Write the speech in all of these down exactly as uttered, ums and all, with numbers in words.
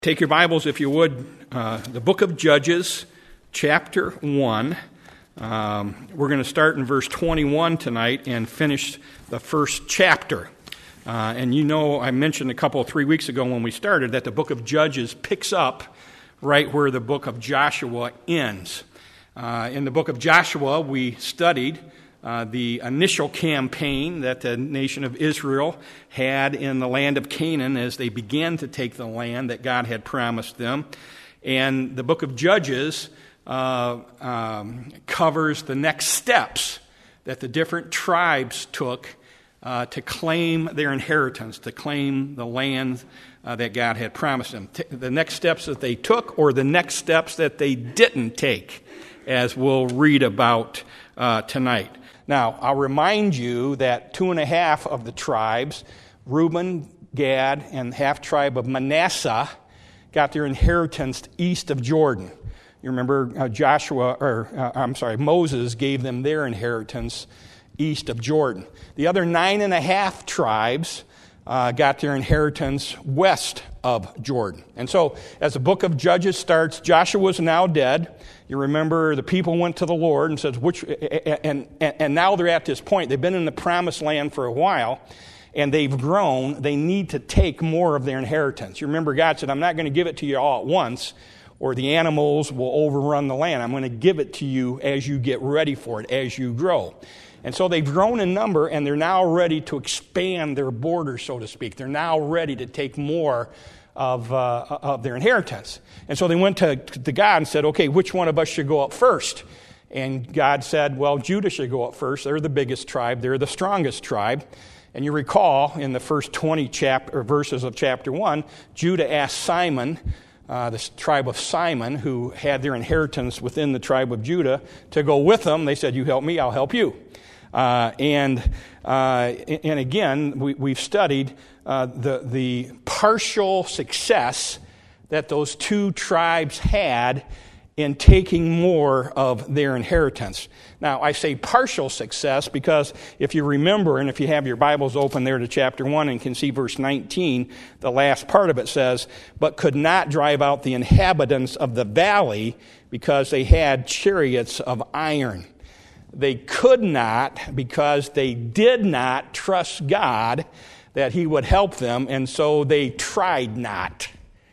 Take your Bibles, if you would, uh, the book of Judges, chapter one. Um, we're going to start in verse twenty-one tonight and finish the first chapter. Uh, and you know, I mentioned a couple, three weeks ago when we started, that the book of Judges picks up right where the book of Joshua ends. Uh, in the book of Joshua, we studied Uh, the initial campaign that the nation of Israel had in the land of Canaan as they began to take the land that God had promised them. And the book of Judges uh, um, covers the next steps that the different tribes took uh, to claim their inheritance, to claim the land uh, that God had promised them. T- the next steps that they took, or the next steps that they didn't take, as we'll read about uh, tonight. Now, I'll remind you that two and a half of the tribes, Reuben, Gad, and half tribe of Manasseh, got their inheritance east of Jordan. You remember uh, Joshua, or uh, I'm sorry, Moses gave them their inheritance east of Jordan. The other nine and a half tribes uh, got their inheritance west of Jordan. And so, as the book of Judges starts, Joshua is now dead. You remember the people went to the Lord and says, which, and, and, and now they're at this point. They've been in the promised land for a while, and they've grown. They need to take more of their inheritance. You remember God said, I'm not going to give it to you all at once, or the animals will overrun the land. I'm going to give it to you as you get ready for it, as you grow. And so they've grown in number, and they're now ready to expand their borders, so to speak. They're now ready to take more of uh, of their inheritance. And so they went to, to God and said, okay, which one of us should go up first? And God said, well, Judah should go up first. They're the biggest tribe. They're the strongest tribe. And you recall in the first twenty chap- or verses of chapter one, Judah asked Simon, uh, the tribe of Simon, who had their inheritance within the tribe of Judah, to go with them. They said, you help me, I'll help you. Uh, and uh, and again, we, we've studied uh, the the partial success that those two tribes had in taking more of their inheritance. Now, I say partial success because if you remember, and if you have your Bibles open there to chapter one and can see verse nineteen, the last part of it says, but could not drive out the inhabitants of the valley because they had chariots of iron. They could not because they did not trust God that He would help them, and so they tried not.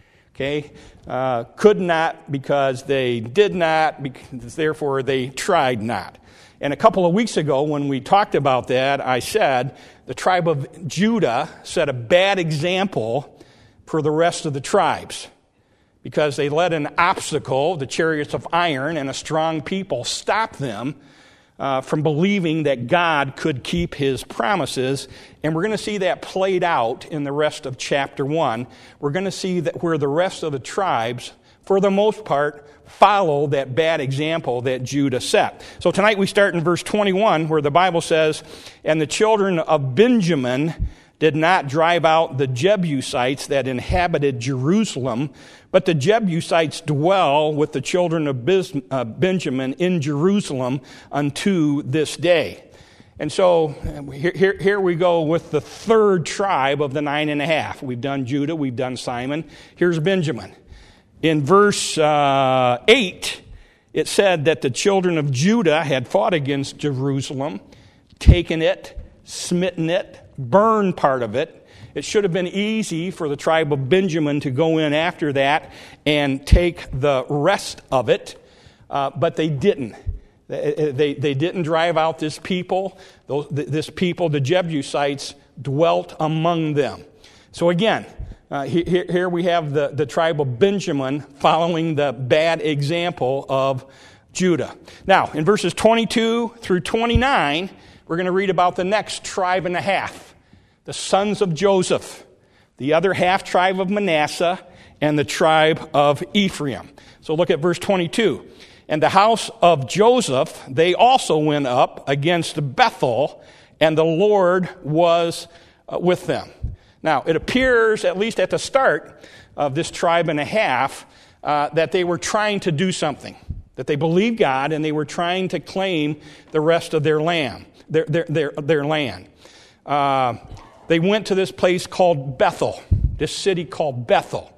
Okay? Uh, could not because they did not, because therefore they tried not. And a couple of weeks ago when we talked about that, I said the tribe of Judah set a bad example for the rest of the tribes because they let an obstacle, the chariots of iron, and a strong people stop them Uh, from believing that God could keep His promises. And we're going to see that played out in the rest of chapter one. We're going to see that where the rest of the tribes, for the most part, follow that bad example that Judah set. So tonight we start in verse twenty-one, where the Bible says, and the children of Benjamin did not drive out the Jebusites that inhabited Jerusalem, but the Jebusites dwell with the children of Benjamin in Jerusalem unto this day. And so here, here we go with the third tribe of the nine and a half. We've done Judah, we've done Simon. Here's Benjamin. In verse uh, eight, it said that the children of Judah had fought against Jerusalem, taken it, smitten it, burned part of it. It should have been easy for the tribe of Benjamin to go in after that and take the rest of it, uh, but they didn't. They, they, they didn't drive out this people. Those, this people, the Jebusites, dwelt among them. So again, uh, here, here we have the, the tribe of Benjamin following the bad example of Judah. Now, in verses twenty-two through twenty-nine, we're going to read about the next tribe and a half, the sons of Joseph, the other half tribe of Manasseh, and the tribe of Ephraim. So look at verse twenty-two. And the house of Joseph, they also went up against Bethel, and the Lord was with them. Now, it appears, at least at the start of this tribe and a half, uh, that they were trying to do something, that they believed God, and they were trying to claim the rest of their land. Their, their, their, their land. Uh, they went to this place called Bethel, this city called Bethel.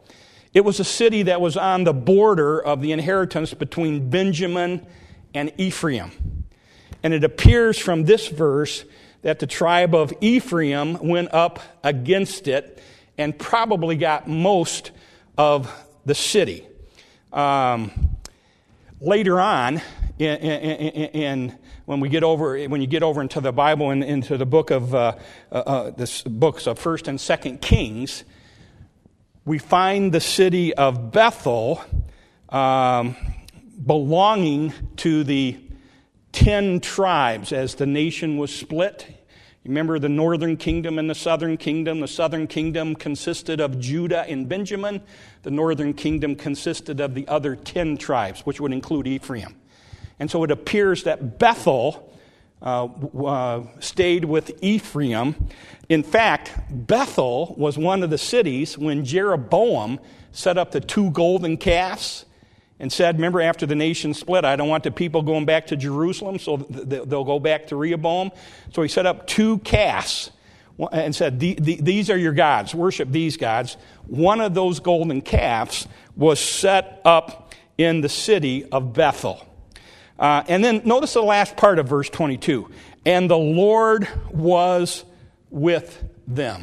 It was a city that was on the border of the inheritance between Benjamin and Ephraim. And it appears from this verse that the tribe of Ephraim went up against it and probably got most of the city. Um, later on, in, in, in, when we get over, when you get over into the Bible and into the book of uh, uh, uh, the books of First and Second Kings, we find the city of Bethel um, belonging to the ten tribes as the nation was split. Remember the northern kingdom and the southern kingdom. The southern kingdom consisted of Judah and Benjamin. The northern kingdom consisted of the other ten tribes, which would include Ephraim. And so it appears that Bethel uh, uh, stayed with Ephraim. In fact, Bethel was one of the cities when Jeroboam set up the two golden calves and said, remember, after the nation split, I don't want the people going back to Jerusalem, so they'll go back to Rehoboam. So he set up two calves and said, these are your gods, worship these gods. One of those golden calves was set up in the city of Bethel. Uh, and then notice the last part of verse twenty-two. And the Lord was with them.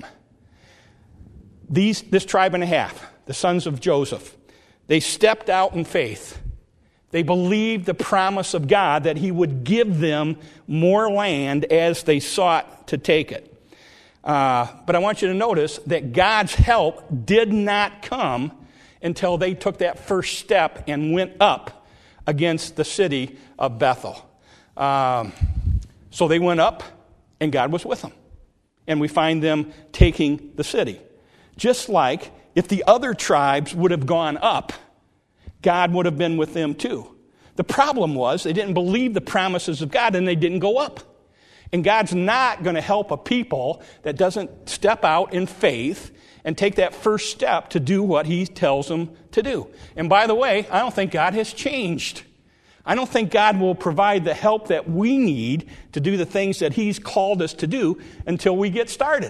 These, this tribe and a half, the sons of Joseph, they stepped out in faith. They believed the promise of God that he would give them more land as they sought to take it. Uh, but I want you to notice that God's help did not come until they took that first step and went up against the city of Bethel. Um, so they went up, and God was with them. And we find them taking the city. Just like if the other tribes would have gone up, God would have been with them too. The problem was they didn't believe the promises of God and they didn't go up. And God's not going to help a people that doesn't step out in faith and take that first step to do what he tells them to do. And by the way, I don't think God has changed. I don't think God will provide the help that we need to do the things that he's called us to do until we get started.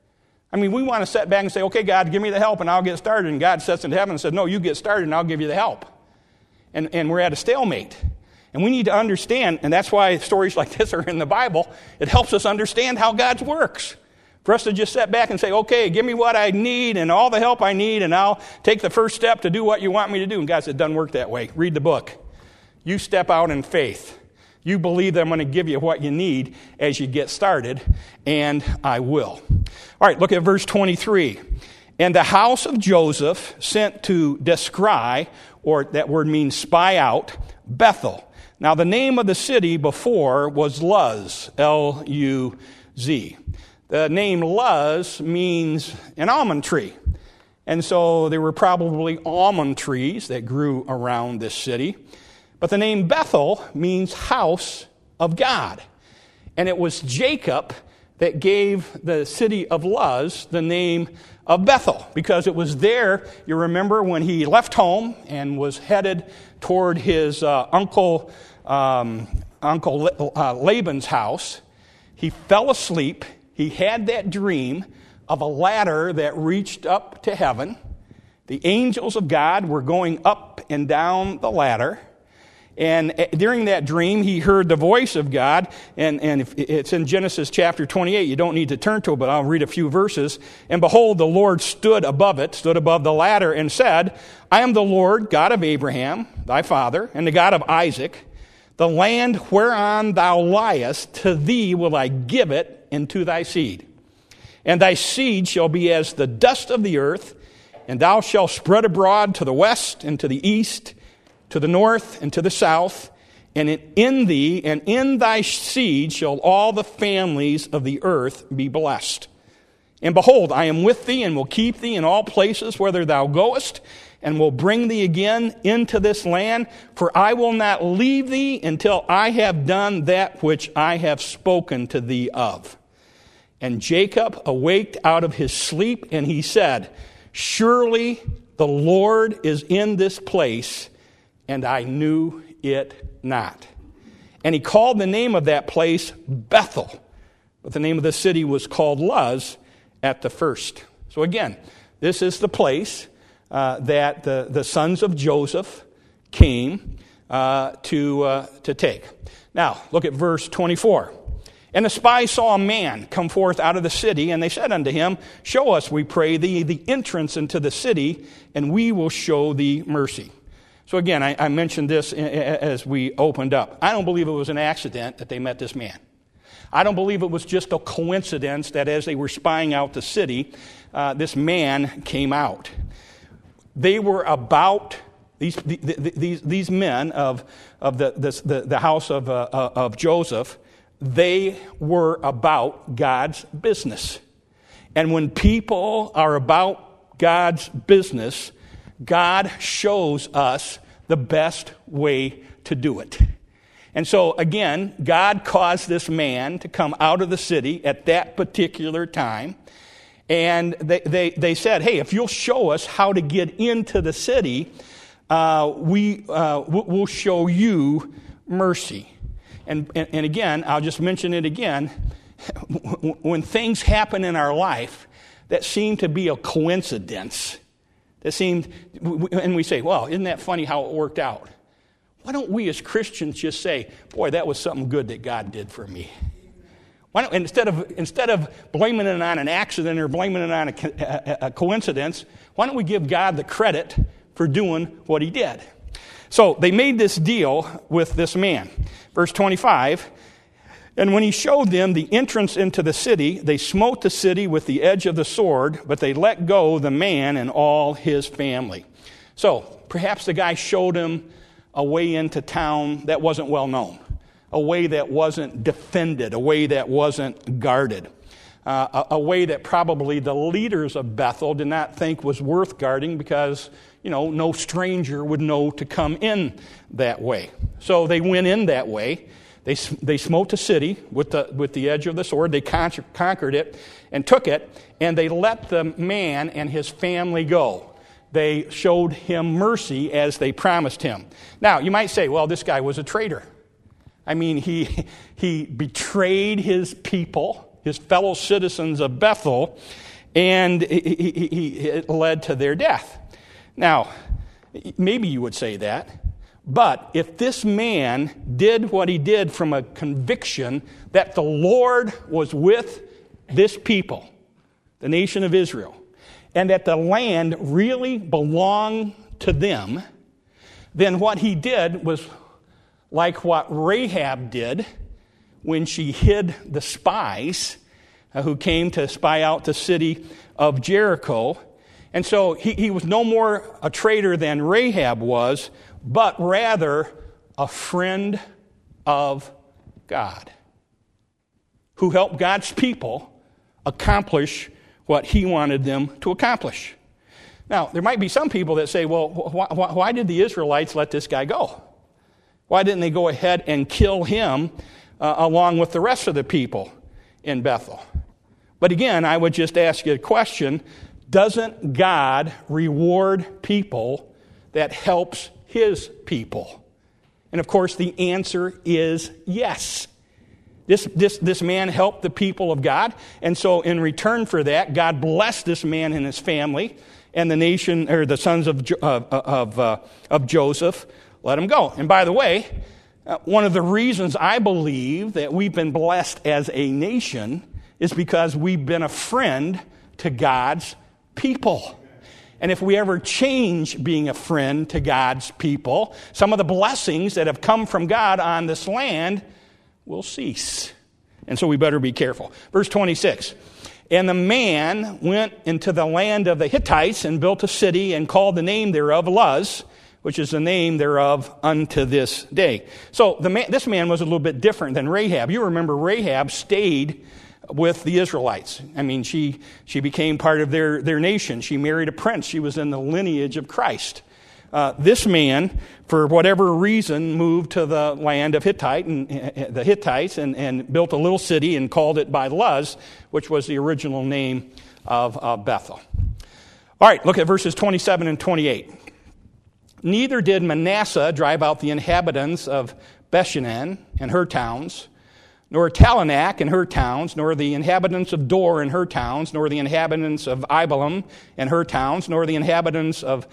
I mean, we want to sit back and say, okay, God, give me the help and I'll get started. And God sits in heaven and says, no, you get started and I'll give you the help. And, and we're at a stalemate. And we need to understand, and that's why stories like this are in the Bible. It helps us understand how God works. For us to just sit back and say, okay, give me what I need and all the help I need and I'll take the first step to do what you want me to do. And God said, it doesn't work that way. Read the book. You step out in faith. You believe that I'm going to give you what you need as you get started, and I will. All right, look at verse twenty-three. And the house of Joseph sent to descry, or that word means spy out, Bethel. Now the name of the city before was Luz, L U Z. The name Luz means an almond tree. And so there were probably almond trees that grew around this city. But the name Bethel means house of God. And it was Jacob that gave the city of Luz the name of Bethel, because it was there, you remember, when he left home and was headed toward his uh, uncle, um, Uncle uh, Laban's house. He fell asleep. He had that dream of a ladder that reached up to heaven. The angels of God were going up and down the ladder. And during that dream, he heard the voice of God, and, and if it's in Genesis chapter twenty-eight. You don't need to turn to it, but I'll read a few verses. And behold, the Lord stood above it, stood above the ladder, and said, I am the Lord, God of Abraham, thy father, and the God of Isaac. The land whereon thou liest, to thee will I give it, and to thy seed. And thy seed shall be as the dust of the earth, and thou shalt spread abroad to the west and to the east, to the north and to the south, and in thee and in thy seed shall all the families of the earth be blessed. And behold, I am with thee and will keep thee in all places whither thou goest, and will bring thee again into this land, for I will not leave thee until I have done that which I have spoken to thee of. And Jacob awaked out of his sleep, and he said, surely the Lord is in this place, and I knew it not. And he called the name of that place Bethel, but the name of the city was called Luz at the first. So again, this is the place uh, that the, the sons of Joseph came uh, to, uh, to take. Now, look at verse twenty-four. And the spies saw a man come forth out of the city, and they said unto him, Show us, we pray thee, the entrance into the city, and we will show thee mercy. So again, I, I mentioned this as we opened up. I don't believe it was an accident that they met this man. I don't believe it was just a coincidence that as they were spying out the city, uh, this man came out. They were about, these these these men of, of the, this, the, the house of, uh, of Joseph, they were about God's business. And when people are about God's business, God shows us the best way to do it. And so, again, God caused this man to come out of the city at that particular time. And they, they, they said, hey, if you'll show us how to get into the city, uh, we, uh, we'll show you mercy. And, and, and again, I'll just mention it again. When things happen in our life that seem to be a coincidence, that seemed, and we say, well, isn't that funny how it worked out? Why don't we as Christians just say, boy, that was something good that God did for me? Why don't, instead of instead of blaming it on an accident or blaming it on a, a, a coincidence, why don't we give God the credit for doing what he did? So they made this deal with this man. Verse twenty-five, and when he showed them the entrance into the city, they smote the city with the edge of the sword, but they let go the man and all his family. So perhaps the guy showed him a way into town that wasn't well known, a way that wasn't defended, a way that wasn't guarded, uh, a, a way that probably the leaders of Bethel did not think was worth guarding because, you know, no stranger would know to come in that way. So they went in that way. They they smote the city with the with the edge of the sword. They conquer, conquered it and took it, and they let the man and his family go. They showed him mercy as they promised him. Now, you might say, well, this guy was a traitor. I mean, he he betrayed his people, his fellow citizens of Bethel, and he, he, he, it led to their death. Now, maybe you would say that, but if this man did what he did from a conviction that the Lord was with this people, the nation of Israel, and that the land really belonged to them, then what he did was like what Rahab did when she hid the spies uh, who came to spy out the city of Jericho. And so he, he was no more a traitor than Rahab was, but rather a friend of God who helped God's people accomplish what he wanted them to accomplish. Now, there might be some people that say, well, wh- wh- why did the Israelites let this guy go? Why didn't they go ahead and kill him uh, along with the rest of the people in Bethel? But again, I would just ask you a question. Doesn't God reward people that helps his people? And of course, the answer is yes. This, this, this man helped the people of God, and so in return for that, God blessed this man and his family, and the nation, or the sons of of of, uh, of Joseph, let him go. And by the way, uh, one of the reasons I believe that we've been blessed as a nation is because we've been a friend to God's people. And if we ever change being a friend to God's people, some of the blessings that have come from God on this land will cease. And so we better be careful. Verse twenty-six, and the man went into the land of the Hittites and built a city and called the name thereof Luz, which is the name thereof unto this day. So the man, this man was a little bit different than Rahab. You remember Rahab stayed with the Israelites. I mean, she she became part of their, their nation. She married a prince. She was in the lineage of Christ. Uh, this man, for whatever reason, moved to the land of Hittite and uh, the Hittites and, and built a little city and called it by Luz, which was the original name of uh, Bethel. All right, look at verses twenty-seven and twenty-eight. Neither did Manasseh drive out the inhabitants of Bethshean and her towns, nor Talanach and her towns, nor the inhabitants of Dor and her towns, nor the inhabitants of Ibalim and her towns, nor the inhabitants of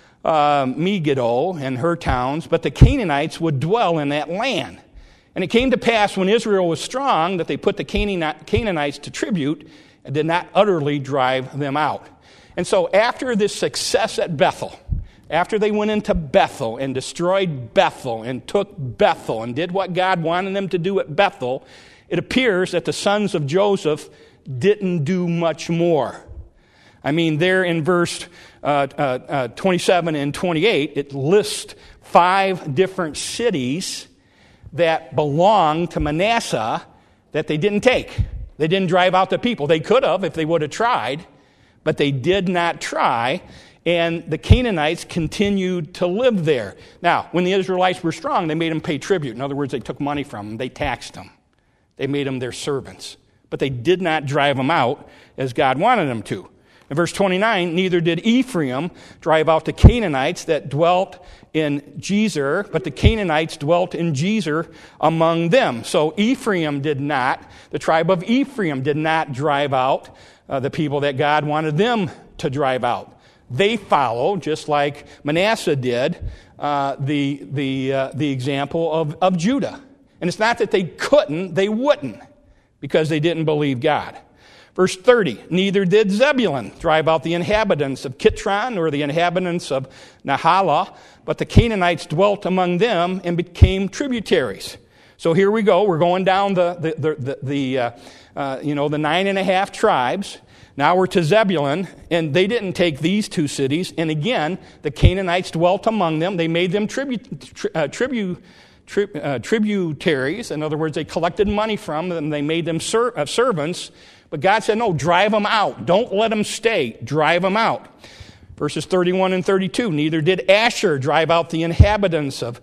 uh, Megiddo and her towns, but the Canaanites would dwell in that land. And it came to pass when Israel was strong that they put the Canaanites to tribute and did not utterly drive them out. And so after this success at Bethel, after they went into Bethel and destroyed Bethel and took Bethel and did what God wanted them to do at Bethel, it appears that the sons of Joseph didn't do much more. I mean, there in verse uh, uh, uh, twenty-seven and twenty-eight, it lists five different cities that belonged to Manasseh that they didn't take. They didn't drive out the people. They could have if they would have tried, but they did not try. And the Canaanites continued to live there. Now, when the Israelites were strong, they made them pay tribute. In other words, they took money from them. They taxed them. They made them their servants. But they did not drive them out as God wanted them to. In verse twenty-nine, neither did Ephraim drive out the Canaanites that dwelt in Gezer, but the Canaanites dwelt in Gezer among them. So Ephraim did not, the tribe of Ephraim did not drive out uh, the people that God wanted them to drive out. They follow, just like Manasseh did, uh, the the uh, the example of, of Judah. And it's not that they couldn't, they wouldn't, because they didn't believe God. Verse thirty, neither did Zebulun drive out the inhabitants of Kitron or the inhabitants of Nahalah, but the Canaanites dwelt among them and became tributaries. So here we go. We're going down the the the, the, the uh, uh, you know the nine and a half tribes. Now we're to Zebulun, and they didn't take these two cities. And again, the Canaanites dwelt among them. They made them tribu- tri- uh, tribu- tri- uh, tributaries. In other words, they collected money from them. They made them ser- uh, servants. But God said, no, drive them out. Don't let them stay. Drive them out. Verses thirty-one and thirty-two, neither did Asher drive out the inhabitants of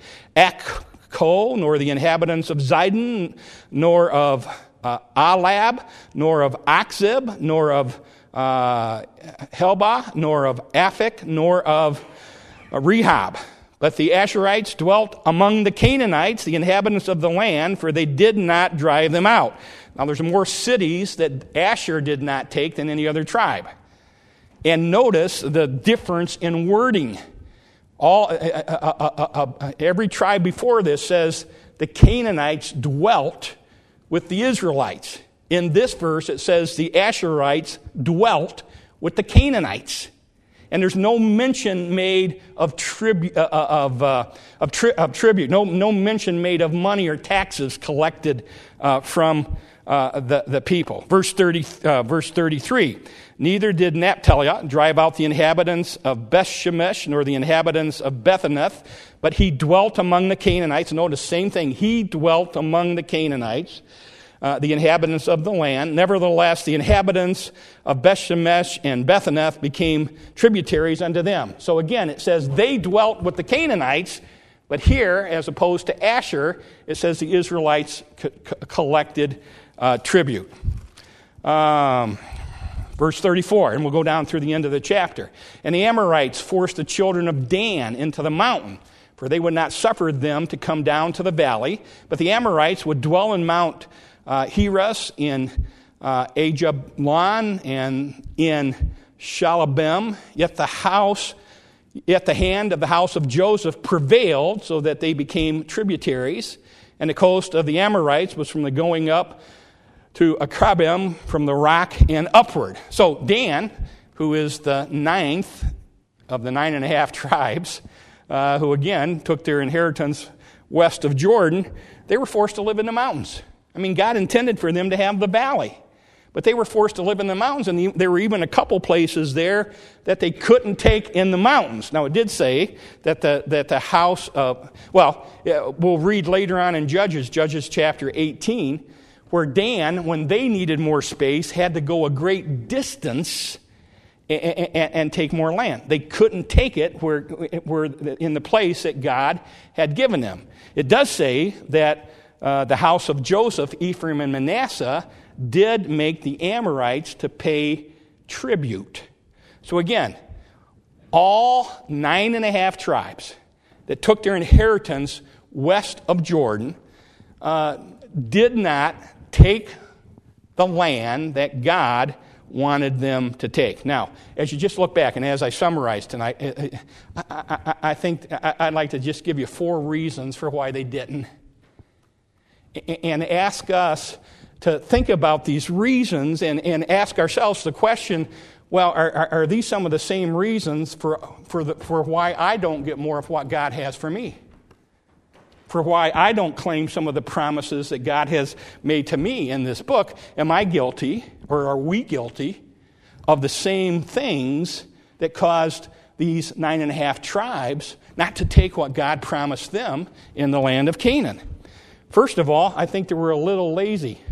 Akko, nor the inhabitants of Zidon, nor of Uh, Alab, nor of Akzib, nor of uh, Helbah, nor of Aphik, nor of uh, Rehob. But the Asherites dwelt among the Canaanites, the inhabitants of the land, for they did not drive them out. Now there's more cities that Asher did not take than any other tribe. And notice the difference in wording. All uh, uh, uh, uh, uh, every tribe before this says the Canaanites dwelt with the Israelites. In this verse, it says the Asherites dwelt with the Canaanites. And there's no mention made of, tribu- uh, of, uh, of, tri- of tribute, no, no mention made of money or taxes collected uh, from uh, the, the people. Verse, thirty, uh, verse thirty-three, neither did Naphtali drive out the inhabitants of Beth-Shemesh, nor the inhabitants of Bethanath, but he dwelt among the Canaanites. Notice, same thing. He dwelt among the Canaanites, uh, the inhabitants of the land. Nevertheless, the inhabitants of Beth-Shemesh and Bethanath became tributaries unto them. So again, it says they dwelt with the Canaanites, but here, as opposed to Asher, it says the Israelites co- co- collected uh, tribute. Um... Verse thirty-four, and we'll go down through the end of the chapter. And the Amorites forced the children of Dan into the mountain, for they would not suffer them to come down to the valley. But the Amorites would dwell in Mount uh, Heres, in uh, Ajalon, and in Shalabim. Yet the house, yet the hand of the house of Joseph prevailed, so that they became tributaries. And the coast of the Amorites was from the going up to Akrabim, from the rock and upward. So Dan, who is the ninth of the nine and a half tribes, uh, who again took their inheritance west of Jordan, they were forced to live in the mountains. I mean, God intended for them to have the valley, but they were forced to live in the mountains, and there were even a couple places there that they couldn't take in the mountains. Now, it did say that the that the house of, well, we'll read later on in Judges, Judges chapter eighteen, where Dan, when they needed more space, had to go a great distance and, and, and take more land. They couldn't take it where, where in the place that God had given them. It does say that uh, the house of Joseph, Ephraim, and Manasseh did make the Amorites to pay tribute. So again, all nine and a half tribes that took their inheritance west of Jordan uh, did not take the land that God wanted them to take. Now, as you just look back, and as I summarize tonight, I, I, I think I'd like to just give you four reasons for why they didn't, and ask us to think about these reasons and, and ask ourselves the question, well, are, are, are these some of the same reasons for, for, the, for why I don't get more of what God has for me? For why I don't claim some of the promises that God has made to me in this book? Am I guilty, or are we guilty, of the same things that caused these nine and a half tribes not to take what God promised them in the land of Canaan? First of all, I think they were a little lazy.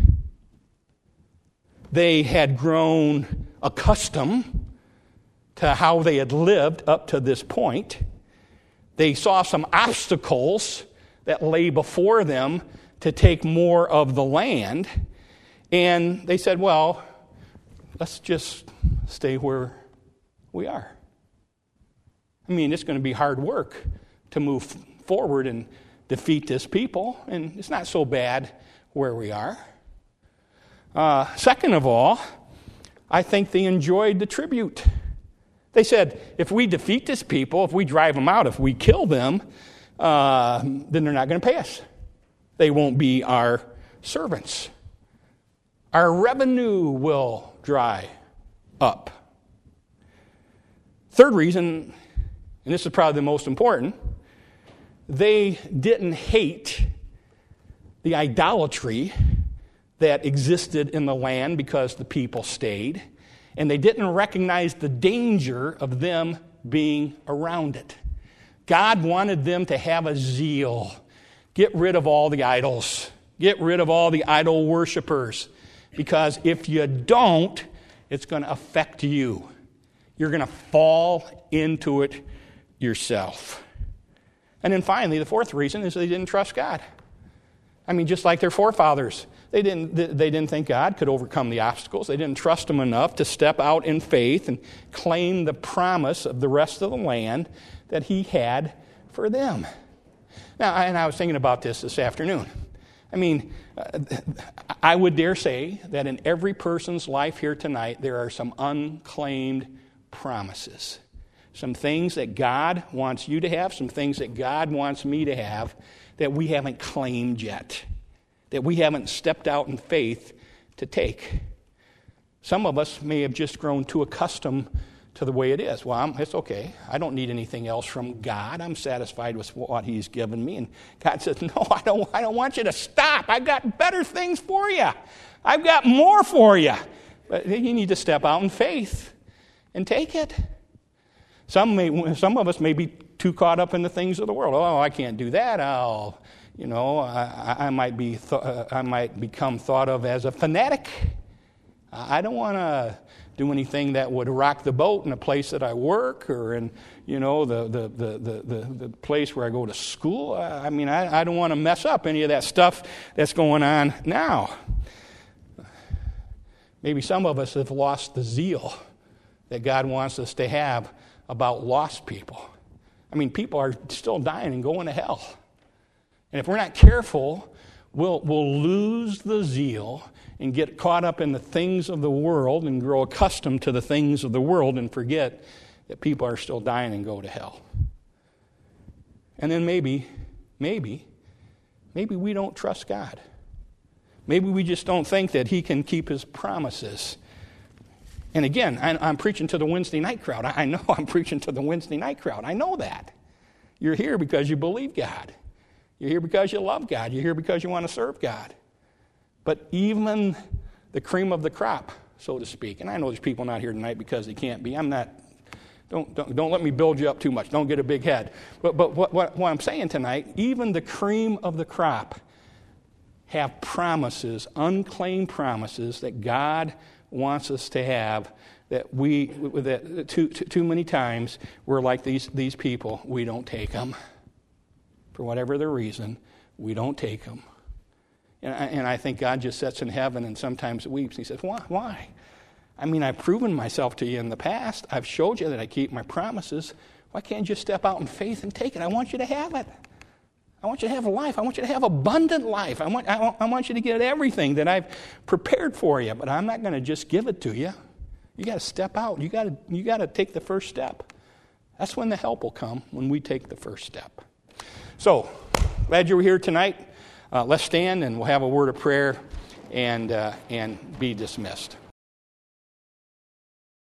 They had grown accustomed to how they had lived up to this point. They saw some obstacles that lay before them to take more of the land. And they said, well, let's just stay where we are. I mean, it's going to be hard work to move forward and defeat this people, and it's not so bad where we are. Uh, second of all, I think they enjoyed the tribute. They said, if we defeat this people, if we drive them out, if we kill them, Uh, then they're not going to pay us. They won't be our servants. Our revenue will dry up. Third reason, and this is probably the most important, they didn't hate the idolatry that existed in the land because the people stayed, and they didn't recognize the danger of them being around it. God wanted them to have a zeal. Get rid of all the idols. Get rid of all the idol worshipers. Because if you don't, it's going to affect you. You're going to fall into it yourself. And then finally, the fourth reason is they didn't trust God. I mean, just like their forefathers. They didn't, they didn't think God could overcome the obstacles. They didn't trust Him enough to step out in faith and claim the promise of the rest of the land that He had for them. Now, and I was thinking about this this afternoon. I mean, I would dare say that in every person's life here tonight, there are some unclaimed promises. Some things that God wants you to have, some things that God wants me to have that we haven't claimed yet, that we haven't stepped out in faith to take. Some of us may have just grown too accustomed to the way it is. Well, I'm, it's okay. I don't need anything else from God. I'm satisfied with what He's given me. And God says, no, I don't, I don't want you to stop. I've got better things for you. I've got more for you. But you need to step out in faith and take it. Some may, some of us may be too caught up in the things of the world. Oh, I can't do that. I'll, you know, I, I might be, th- uh, I might become thought of as a fanatic. I don't want to do anything that would rock the boat in a place that I work, or in, you know, the the the the, the, the place where I go to school. I mean, I, I don't want to mess up any of that stuff that's going on now. Maybe some of us have lost the zeal that God wants us to have about lost people. I mean, people are still dying and going to hell. And if we're not careful, we'll we'll lose the zeal and get caught up in the things of the world and grow accustomed to the things of the world and forget that people are still dying and go to hell. And then maybe, maybe, maybe we don't trust God. Maybe we just don't think that He can keep His promises. And again, I'm preaching to the Wednesday night crowd. I know I'm preaching to the Wednesday night crowd. I know that. You're here because you believe God. You're here because you love God. You're here because you want to serve God. But even the cream of the crop, so to speak, and I know there's people not here tonight because they can't be. I'm not, don't don't, don't let me build you up too much. Don't get a big head. But, but what, what, what I'm saying tonight, even the cream of the crop have promises, unclaimed promises that God wants us to have, that we, that too, too, too many times we're like these, these people. We don't take them. For whatever the reason, we don't take them. And I, and I think God just sits in heaven and sometimes weeps. He says, why? Why? I mean, I've proven myself to you in the past. I've showed you that I keep my promises. Why can't you just step out in faith and take it? I want you to have it. I want you to have a life. I want you to have abundant life. I want, I want, I want you to get everything that I've prepared for you, but I'm not going to just give it to you. You got to step out. You got to, you got to take the first step. That's when the help will come, when we take the first step. So, glad you were here tonight. Uh, let's stand and we'll have a word of prayer and uh, and be dismissed.